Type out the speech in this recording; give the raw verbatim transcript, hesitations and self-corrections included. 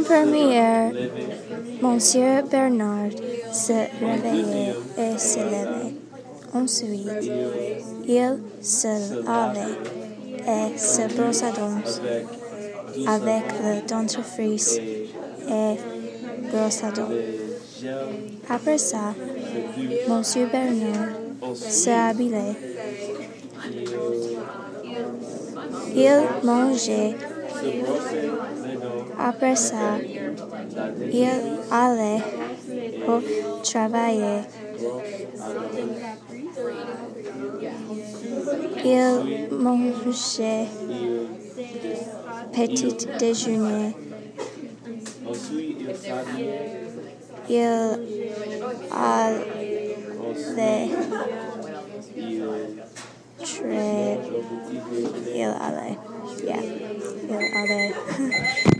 première, Monsieur Bernard se réveillait et se levait. Ensuite, il se lavait et se brossa dents avec le dentifrice et brosse à dents. Après ça, Monsieur Bernard s'habillait. Il mangeait. Après ça, il allait au travail. Il mangeait petit déjeuner. Il allait très, il allait, yeah, il allait.